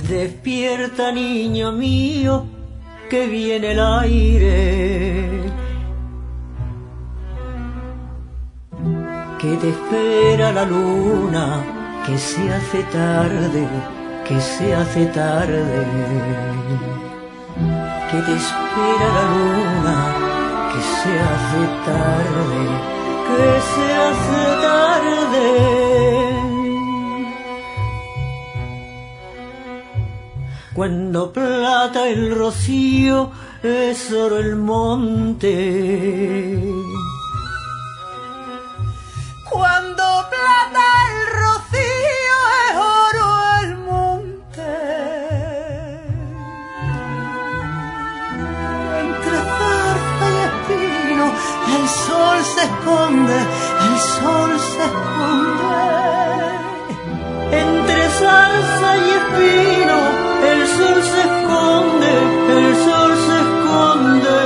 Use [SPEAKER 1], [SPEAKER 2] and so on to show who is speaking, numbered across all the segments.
[SPEAKER 1] Despierta, niño mío, que viene el aire, que te espera la luna, que se hace tarde, que se hace tarde, que te espera la luna, que se hace tarde, que se hace tarde. Cuando plata el rocío, es oro el monte.
[SPEAKER 2] Cuando plata el rocío, es oro el monte. Entre zarza y espino, el sol se esconde, el sol se esconde.
[SPEAKER 1] Entre zarza y espino, el sol se esconde, el sol se esconde.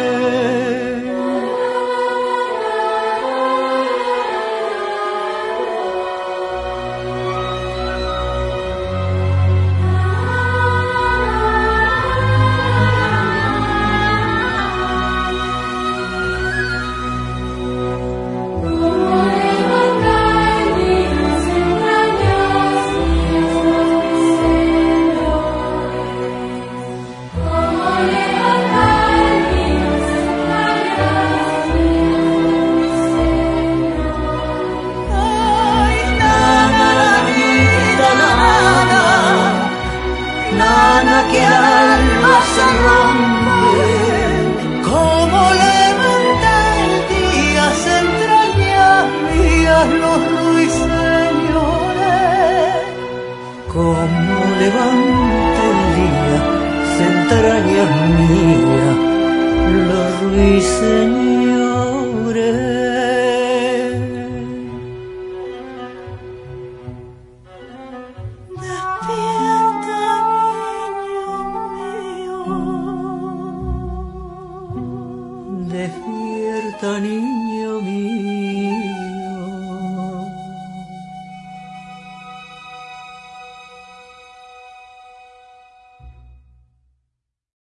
[SPEAKER 1] Que el alma se rompe,
[SPEAKER 2] como levanta el día, se entrañan mías los ruiseñores.
[SPEAKER 1] como levanta el día, se entrañas mía, los ruiseñores. Despierta, niño mío.